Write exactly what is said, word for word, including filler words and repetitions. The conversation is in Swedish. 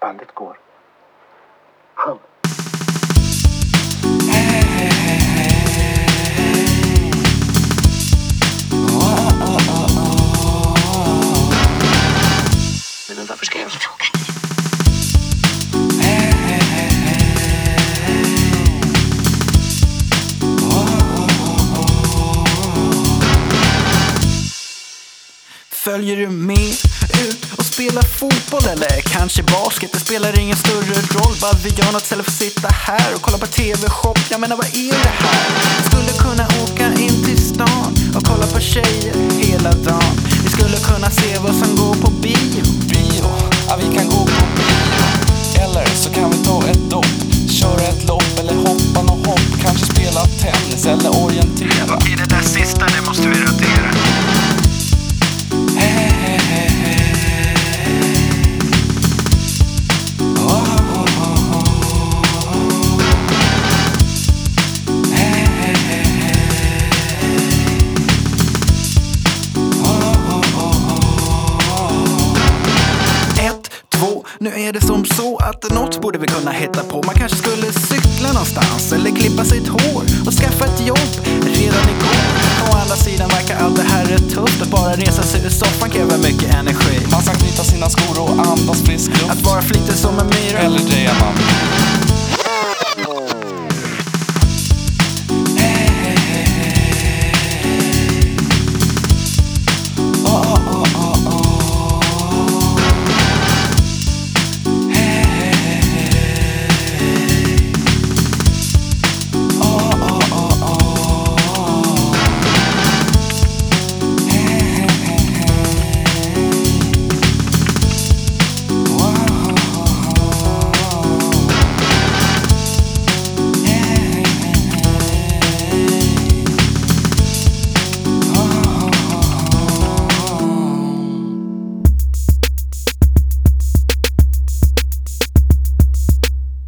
bandet går. Sjung. Men varför ska jag fråga? Följer du med ut och spelar fotboll eller kanske basket? Det spelar ingen större roll, bara vi gör något istället för att sitta här och kolla på tv-shop. Jag menar, vad är det här? Skulle kunna åka in till stan och kolla på tjejer hela dagen. Vi skulle kunna se vad som går på bio. Bio, ja vi kan gå på bio. Eller så kan vi ta ett dopp, köra ett lopp eller hoppa och hopp. Kanske spela tennis eller orientera. Okej, det där sista, det måste vi rotera. Nu är det som så att något borde vi kunna hitta på. Man kanske skulle cykla någonstans eller klippa sitt hår och skaffa ett jobb redan igår. Å andra sidan verkar allt det här rätt tufft. Att bara resa sig ur soffan kräver mycket energi. Man ska knyta sina skor och andas frisk luft. Att vara flitig som en myra eller dreja man.